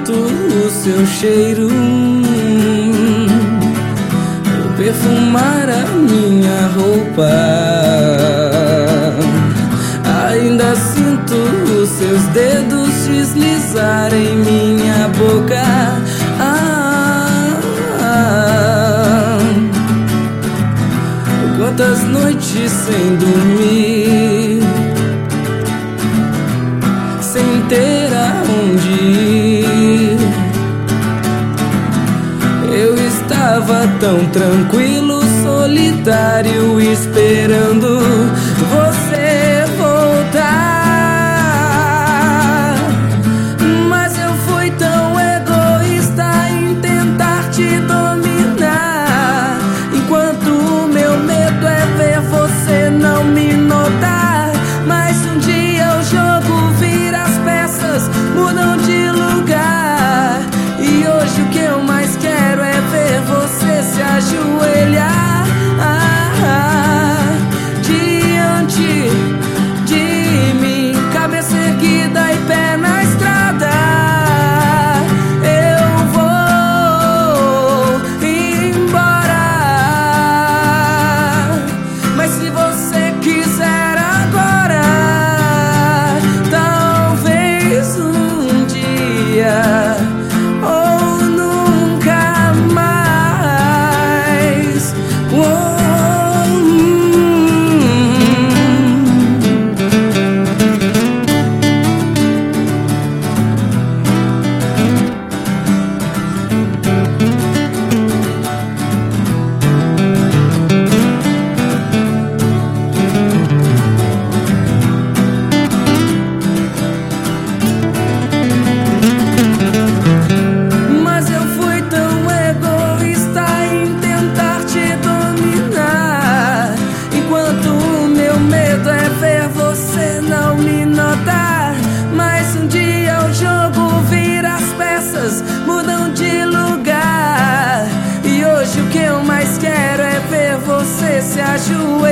sinto o seu cheiro perfumar a minha roupa. Ainda sinto os seus dedos deslizar em minha boca. Quantas noites sem dormir, sem ter aonde ir. Eu estava tão tranquilo, solitário, esperando você voltar. Mas eu fui tão egoísta em tentar te dominar, enquanto o meu medo é ver você não me notar. Mas um dia o jogo vira, as peças mudam de lugar, e hoje o que eu mais quero é ver você se ajoelhar diante de mim, cabeça erguida e pé na estrada. Eu vou embora, mas se você quiser agora, talvez um dia ou nunca mais. Mas eu fui tão egoísta em tentar te dominar, enquanto o meu medo é ver você não me notar. Mas um dia o jogo vira, as peças mudam de lugar, e hoje o que eu mais quero é ver você se ajoelhar